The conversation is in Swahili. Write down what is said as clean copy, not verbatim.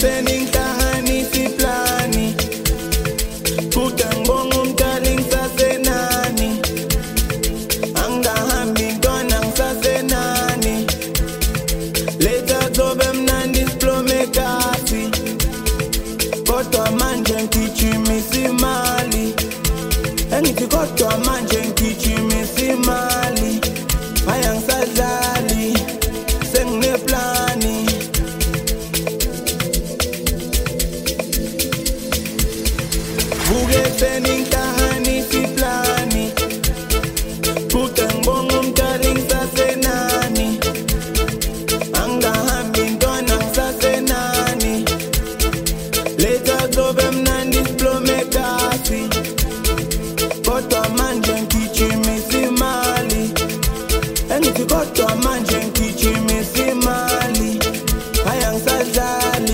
seningihlanganisa iplani kude ngibonga umdala ngisasenani angihambi ntwana ngisasenani letha zobe mnandi siplome kasi kodwa manje ngigijimisa imali engithi kodwa manje ngigijimisa imali haya ngisadlali sengineplani buke seningihlanganisa iplani kude ngibonga umdala ngisasenani angihambi ntwana ngisasenani letha zobe mnandi siplome kasi kodwa manje ngigijimisa imali engithi kodwa manje ngigijimisa imali haya ngisadlali